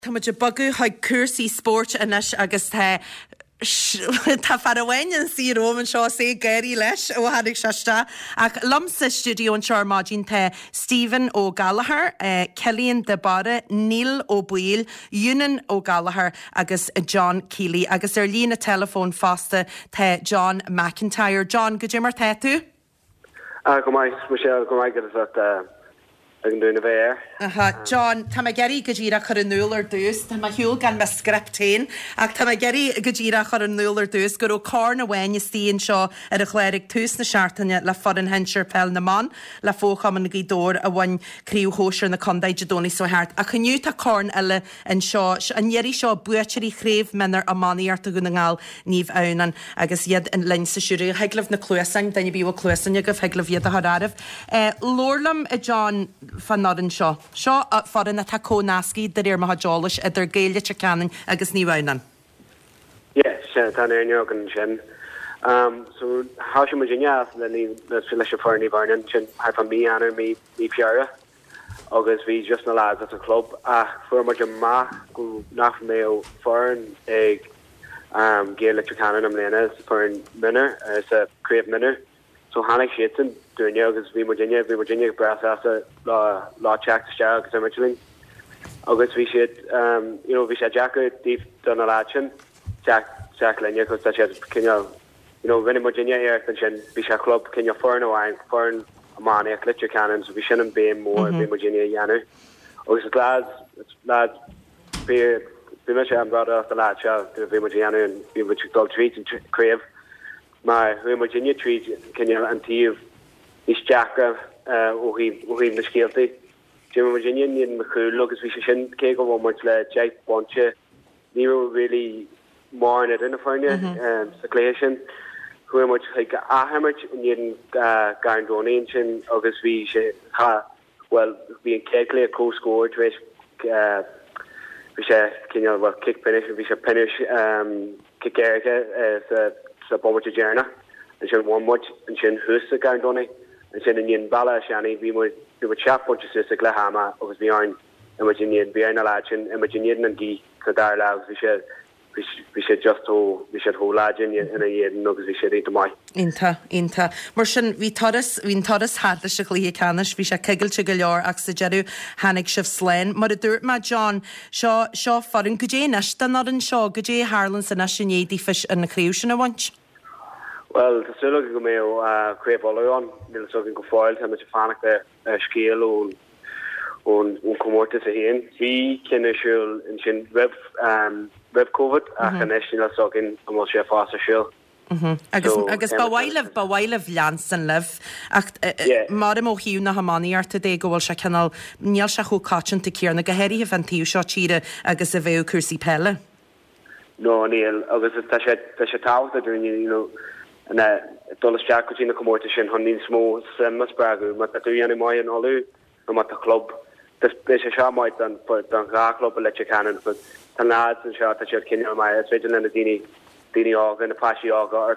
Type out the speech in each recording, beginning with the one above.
Tá muid bagu haid cuasaí sport inis agus tá farhain an sí Róman seo sé géirí leis ó hadig seiste ach lomsa studio an searmáidín tá Stephen Ó Gallagher, Cillian de Barre, Neil Ó Buil, Ewan Ó Gallagher agus John Keeley agus lína telefón fásta tá John McIntyre. John, go dtí mar tá tú? Go mai, Michelle, go mai gyda ag an dúna bhéir. John, tá ma geri go ddíra chur an núil ar dús, tá ma hiúil gan me scriptéin, ach tá ma geri go ddíra chur an núil ar dús, gur ó cár na bhain is tíon seo ar a chléirigh tús na seaartaine le fod an hensir pel na man, le fócham an gídór a bhain críú hóisiir na condaid dóní so háart. A chuniu tá cárn eile an seo, an ieri seo buaitirí chréibh menar a maníart a gúna ngáil níomh aunan, agus iad an linn sa siúri, heaglah na clúasain, daine bíú clúasain agah heaglah iad a haráibh. Lorlam a John fan nodan seo. Seo farin na tacó nasci dar ma hajólis idir géile te canan agus ní bhainan. Yes, tan neog an sin. So how she Virginia then the Phyllis Fernie Barnan chin had from me and me Piara. August we just na lads at the club. For much ma go nach mail foreign egg Gaelic canon am lenas for minner as a creative minner. So Hannah Shitton doing yogas Virginia brass after law check the show because I'm mentioning August we should we should jacket deep done a lachin Jack Lenya because such as when Virginia here and we should club can you foreign wine foreign money clitcher cannons we shouldn't be more in Virginia Yanner August lads be much I'm brought off the lad show to Virginia and be which dog treats and crave my Virginia treat can you until is Jacka he the skillty Jim Virginia in McCool look as we should take over much like Jake Boncha Nero really more in it in the California circulation who much like how much in Garndoni and August we should well being calculate a co-score to we should kick finish we should finish kick Erica as a bomber to Jerna and should one much and should who's the Garndoni and said in Bala Shani we would chat bunch of sister Glahama was behind Imaginian behind a lad and Imaginian and G Kadar Lags we should just hold lad in a year no because we should eat the mai Inta Marsin we todas had the shikli canish we should kegel to galore oxygeru hanig shift slen but it ma John shaw foreign guje nashta not in shaw guje Harlands and Ashini di fish and the creation a bunch. Well, the solo go me create all on. Nil so go foil him to fanak the scale on komorte se hin. Vi kenne shul in sin web COVID a national sokin amo chef fast shul. Agus bawailev Lanson live mar mo hiú na hamani ar today go bhfuil se canal níl se chu catchin te cíar na gohéirí ventíú seo tíre agus a bheith cursi pelle. No, Neil, agus tá sé táhta doing and Dulles Jack in the competition, Hundin Smo, Semas Bragu, Matatuyan Moy and Olu, and Mata Club. This is a might done for the club, let you cannon, but the lads and shot that you're Kenya, my Svigil and the Dini Og and the Pashi Og or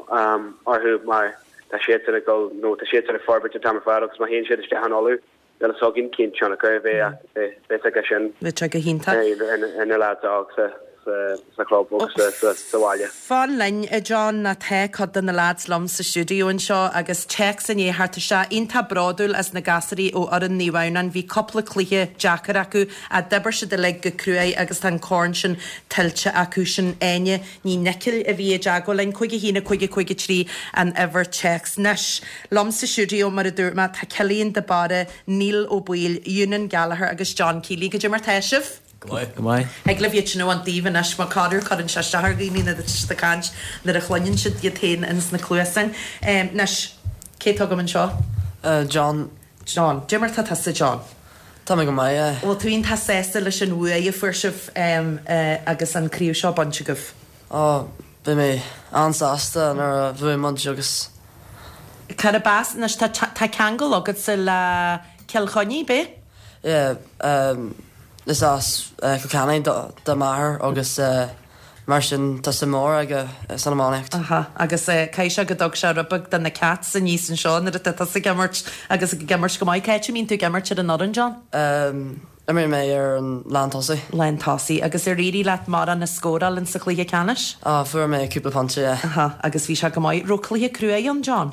who my the shades and go, no, the shades and the forward to Tamafarax, my hand shed is Jahan Olu, the Sogin Kin Chanaka, they take a shin, which I can hint at, and the lads dogs. Sa club sa bhaile. Fáin lein John na the cod na lads lom sa studio an seo agus checks in harta se inta brodul as na gasarí ó aran níhhainan hí coppla clíthe Jackar acu a debar se de le go cruai agus tan corn sin tiltte acu sin aine ní necil a bhí jago lein chuige hína chuige trí an ever checks nes lom sa studio mar a dúrma tá Cillian de Barre, Neil Ó Buil, Ewan Gallagher agus John Keeley go mar teisih. Goodbye. Eg love you to know on Steven as ma cader cod and shashar gini na the canch that a chlanyin should get in and na cluesin. Nash Kate Hogam and Shaw. John. Jimmer Tatasa John. Tommy go mai. Well twin has sesilish and way first of agus an crew shaw bunch of. Oh, be me ansasta nor very much agus. Carabas nash ta kangle ogats la Kilchoni be? Yeah, This as Cocani da Mar agus Martian Tassamore aga Sanamonacht. Agus Kaisha Gadog Sharabug than the cats and Yeast and Sean that that's a gammert agus a gammert go my catch you mean to gammert to another John? mé an Landtosaí. Lentáí agus réí leat mar an na scóral in sa chluthe canis? Fuair mé cúpla panse. Agus bhí se go maiid ro chluthe crué an John.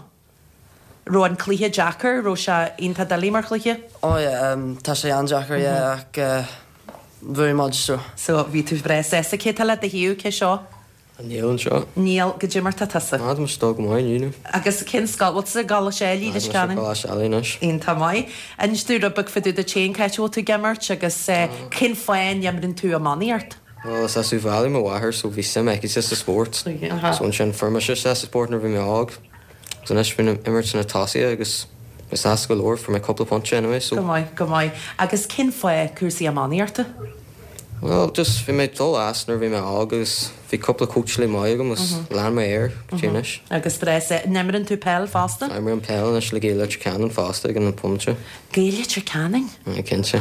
Ro an chluthe Jackar ro se onanta dalí mar chluthe? Tá sé an Jackar ach bhuair maidir. So bhí tú bres a cé le de hiú ce seo? Níl an seo. Níl go d mar tasa. Má mu sto máinú. Agus cin scalhil sa gal sélí leis canan? On tá mai. An stúra bug fiú de té ceitú tú gemart agus cin féin jeamrinn tú a maníart. Well, sa sú bhí má wahar so bhí sem ag is a sport. So sin firma se a sport na bhí mé ág. So nes fin immer na tasí agus gus as go lór for my couple of punch anyway. So go mai. Agus cin fé cuasaí a maníarta? Well, just bhí mé dul as nar bhí mé agus bhí couple of coach le mai agus lean mé air tínis. Agus bres nemrinn tú pell fásta? I'm an pell nes le géile canan fásta gan an punche. Géile canning? Kinse.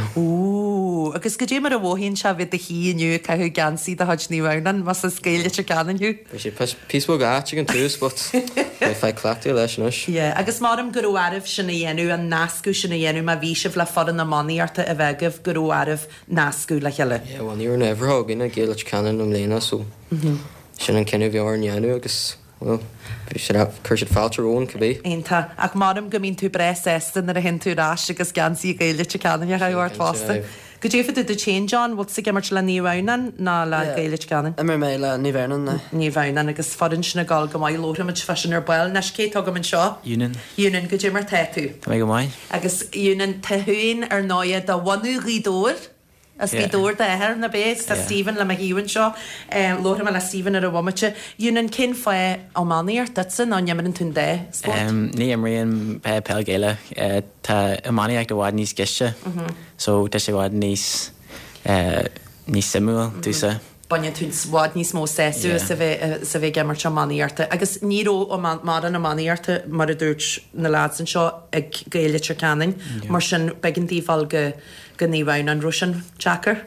Agus go dé mar a bhhíonn se bhí a híniu cethú gansí a haid níhhanan mas a scéile cananniu? sé písbó gáte an túús, but fe clachtí leis nes. Agus marm gurúarh sinna dhéanú an nascú sinna dhéanú a bhí sih le fodan na maníarta a bheigeh gurúarh nascú le cheile. Well, níor an everá gin a géile canan am léna so sin an cinneh bhear neanú agus well, bhí sé chuirsid fáilte ón cabbé. Einta ach marm go mín tú bres estan ar a hen tú rás agus gansí géile canan a chaúir fásta. Go dé fit de Chain John bhil sa gimmart le níhhanan ná le géile canan? Immer mé le níhhanan. Níhhanan agus fodan sinna gáil go maiid lóramid fesin ar bail nes cé tugam an seo? Únan go dé mar teú. Tá go mai? Agus únan tehuiin ar náiad a bhaú rídóir as bhí dúir de éair na bés tá Stephen le hiúin seo lóram le Stephen ar a bhhaimete. Únan cin fé á maníart datsan ná neamar an tún dé sport? Ní amríon pell géile tá amání ag do bhád níos giiste, so tá sé bhád níos simúil túsa. Banne tún bhád níos mó séú sa bheith gemar se maníarta. Agus níró ó mar an maníarta mar a dúirt na lásan seo ag géile canan, mar sin begin díhil go níhhain an Russian Jackar?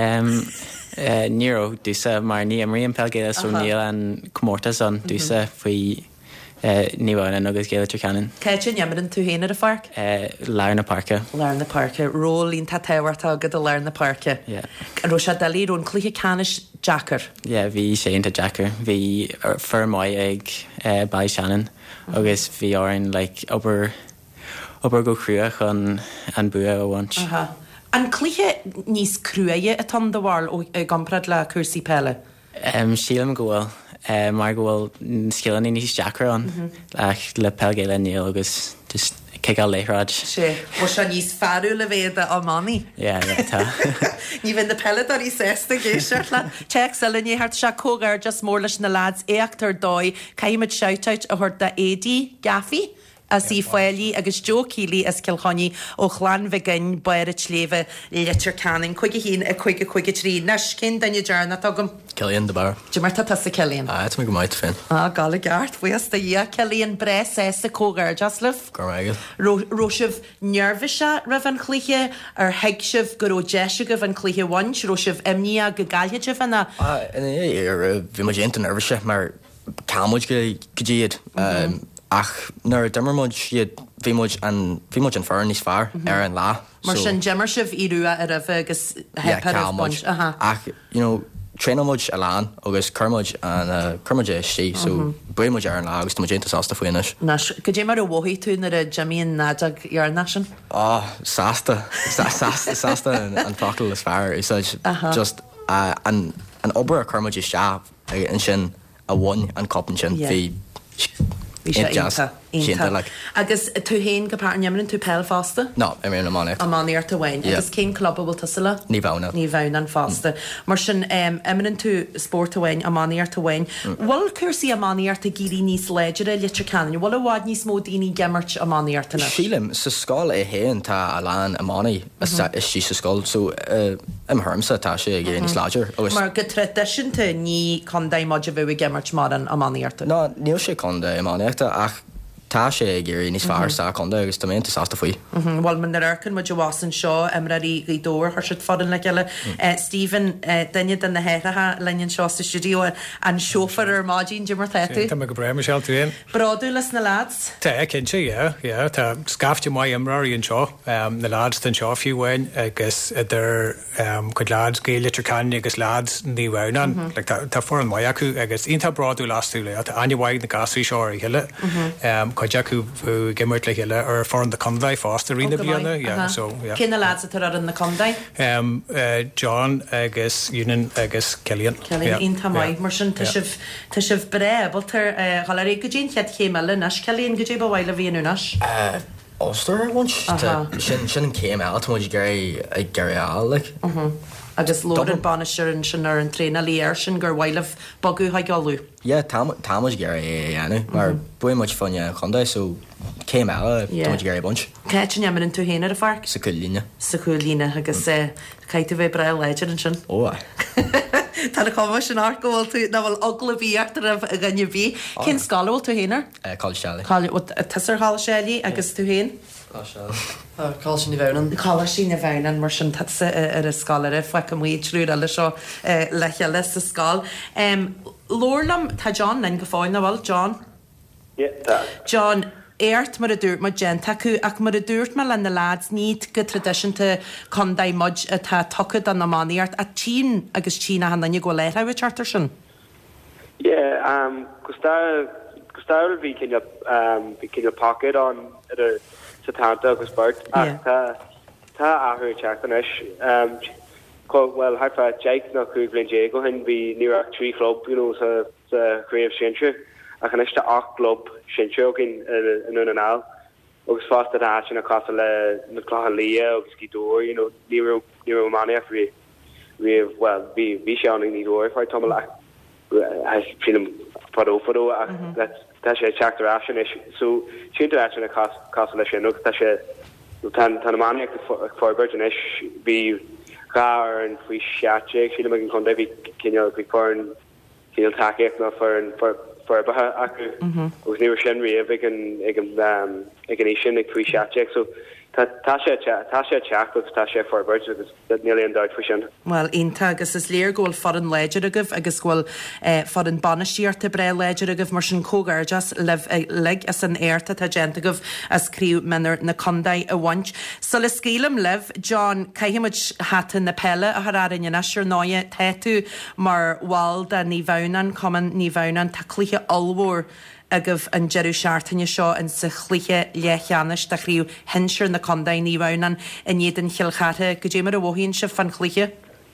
Níró dúsa mar ní amríon pell géile so níl an cummórtas an dúsa faoi níhhain agus géile canan. Céitin neamarin tú héanaar a farc? Lear na parca. Lear na parca. Rólín tá tehairtá agad a lear na parca. Ro se dalíún clúthe canis Jackar? Bhí séanta Jackar. Bhí firmáid ag bail Shannon agus bhí áin obair go cruach an bua a bhaint. An clúthe níos cruaige a tan do bháil ó gamprad le cuasaí pelle? Sílam go bhfuil. Mar go bhfuil skillan níos Jackar an ach le pell géile níl agus just ceáil léráid. Sé, bhil se níos fearú le bhéad a maní? Tá. Ní bhín na pelladar í sésta géisiart le teach sa linne hart se cógar just mór leis na lads éachtar dói caiimiid seouteit a thuir de édí gafi a sí foiilí agus Joe Keeley as Kilchonny ó chlan vegan bair a tléve litir canning chuige hín a chuige trí nes cin daine dearna agam Cillian de bar. Dú mar tá sa Cillian? It's me go maid fin. Gála gart fuas da dhé Cillian bres sa cógar jaslif? Gormaigad. Róisih nervise ra van chlíe ar heigsih go ó deisigah an chlíe wans, róisih imní a go gaiide fanna? Bhí mar génta nervise mar cámuid go díad. Ach nar demarmod siad bhí muid an fear níos fear ar an lá. Mar sin gemar sibh iúa ar a bhegus cámuid. Ach, tréanamuid a lán agus curmuid an curmuid sí, so buimiid ar an lá agus tuiménta sásta faoinis. Nas go dé mar a bhhaí tú ar a Jamíon nádag ar nasin? Sásta an factal is fear is just an obair a curmuid is seab an sin a bhain an copan sin bhí agus tú héin go pár neamrinn tú pell fásta? No, I mean a maníart a bhain. Agus cén clubba bhil tasala? Ní bhana. Ní bhana an fásta. Mar sin emininn tú sport a bhain, a maníart a bhain. Bhil cuasaí a maníart a gírí níos léidir litir canan? Bhil a bhád níos mó daoine gemart a maníartana? Sílim, sa scáil é héan tá a lán a mánaí is sí sa scáil, so im harmsa tá sé ggéir níos láidir. Mar go tradiisiúnta ní condaid mod a bhfuh gemart mar an a maníarta? No, níl sé condaid a maníarta ach Tá sé géirí níos fear sa chunda agus tá ménta sásta faoi. Bhil man arcan mu bhhasan seo imraí í dóir thu siid fadan le geile. Stephen daine den na héirethe leonn seo sa studío an seofar ar mádín Jimar Thetu. Tá go breim seall túin. Braúlas na lads? Tá cinse, tá scafte mai imraíonn seo na lads den seo fiúhain agus idir chud lads gé litricáin agus lads ní bhhanan. Tá for an mai acu agus ionanta braú lasú le tá anhhaid na gasí seo ar heile. Chuide acu gimmart le heile ar foran de condaid fásta rina bliana. Cin na lads a tar ar an na condaid? John agus Ewan agus Cillian. Cillian ionanta mai mar sin tá sibh bre bultar chalar go dtíon chead chéime nas Cillian go dtí bhhaile bhíonú nas? Ulster once sin came out much Gary like agus Lord an Banisher and Shanar and Trina Lear sin gur bhailah bagú ha galú. Yeah, Thomas Gary mar very much fun chunda so came out Thomas Gary bunch. Catching him in two héna a fark. Sakulina agus caiite bheith bre legend and sin. Oh. Tá a comha sin arcóil tú na bhfuil ogla bhíachtar a gannne bhí. Cin scalhil tú hénar? College Shelley. Tasar Hall Shelley agus tú hén? Call sin bhenan. Call sin bhenan mar sin tatsa ar a scalare fa go mí trúd eile seo leile sa scáil. Lorlam tá John len go fáin na bhil John? John, éirt mar a dúirt mar gent acu ach mar a dúirt mar lena lads níd go tradiisianta condaid mud atá tucad an namáíart a tí agus tína hanna go leir a charter sin? Gustáil bhí cinne pocket an Satanta agus Bert tá áthir teachtanis well haifa Jake na chu Glen Diego hin bhí ní trí club sa chréomh sinse a chaiste 8 club sinse gin in an al agus fásta a sin a casa le na chláchan lia agus gidóir ní maniach riamh well bhí se anning ní dóir fá tom le film fodó tá sé teachtar asin so siúnta asin a casa lei sin agus tá sé tan maniach forbert an is bhí gar an fao seaite si me an chun bhí cinneal go fáin cinneal takeíoch na forbathe acu agus níor sin riamh ag an sin ag fao seaite so tá sé teach agus tá sé forbert agus níl an dáid fa sin. Well, ionta agus is léir ghfuil fod an léidir agah agus ghfuil fod an banistíart a bre léidir agah mar sin cógarjas le as an airta tá gent agah as críú menar na condaid a bhaint. So le scélam leh, John, caiimiid hatan na pelle a thararin in asir náide teú mar bháil a ní bhhanan cuman ní bhhanan tá clíthe almhór agah an jeú seaartainine seo an sa chlíthe lechanis de chríú hensir na condaid ní bhhanan in iad an chiilchathe go dé mar a bhhíonn se fan chlíthe?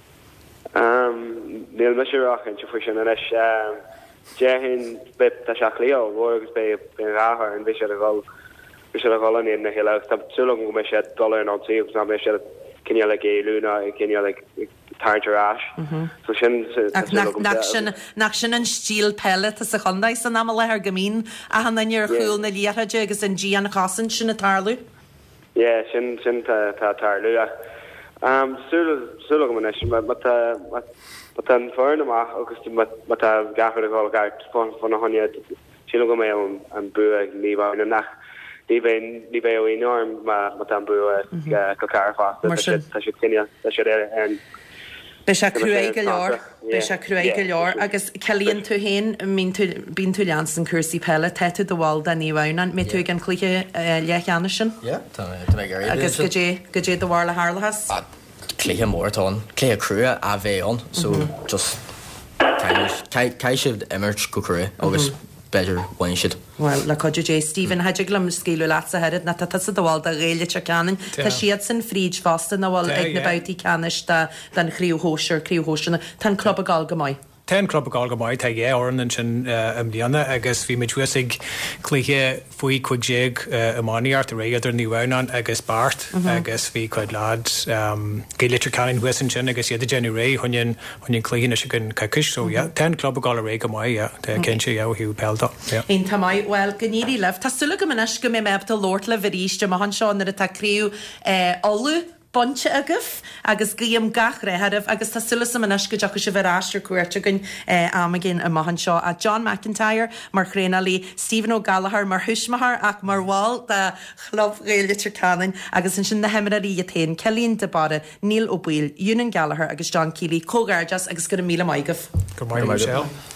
Níl me seachchan se fu sin an is déhin bit tá seach léo bhór agus be ráthir an bhí sé a gáin na heile súla go me sé dollar an tíh ná me sé cinne le géúna cinne le tartarrás so sin nach sin an stíl pellet a sa chundaid san am lethir gomín a hannainir chuúil na líaraide agus an dí an chasan sin na tarlú? sin tá tarlú súla go man is an fearn amach agus gafar a gáil gart fan a honne sí go mé an bu níhhain nach ní bheith ó enorm an bu go car fásta tá sé cinne an Be se cruúig go leor, Be se cruúig go leor, agus Cillian tú héin bín tú lean an cuasaí pelle teú do bháil den níhhanan, mé tú an clíthe lechaana sin? Agus go dé do bhhar le hálahas? Clíthe mórtán, clíthe crua a bhéon, so just cai sibh imirt go crua agus better wine shit. Well, le coidir J. Stephen heidir glum scéú leat a head na tá a bháil a réile te canan Tá siad san fríd fásta na bhil ag na bautí canis den chríomhóisiir tan club a gáil go maiid. 10 club gáil go maiid ag áan an sin líana agus bhí midhuaigh clíthe faoi chuigéag amáíart a réidir níhhanan agus bart agus bhí chuid lád gé litir canin huasan sin agus iad genú ré chuinn clíanna se gon caicis so 10 club gáil a ré go maiid cin sé hiú pelta. Ein tá maiid well gníí leh Tásúla go manis go mé mebta Lord le bhríiste a han seán ar a táríú olú bonse agah agus guim gach réhadh agus tá sulas am anas go deach se bhráiste cuairte gon amagin a mahan seo a John McIntyre mar chrénalí Stephen O'Gallagher mar thuismahar ach mar bháil de chlub réilitir canin agus sin na hemaraí a tain Celín de Bada, Neil O'Beill, Ewan Gallagher agus John Keeley, cógarjas agus go 1,000 maigah. Go maith Michelle.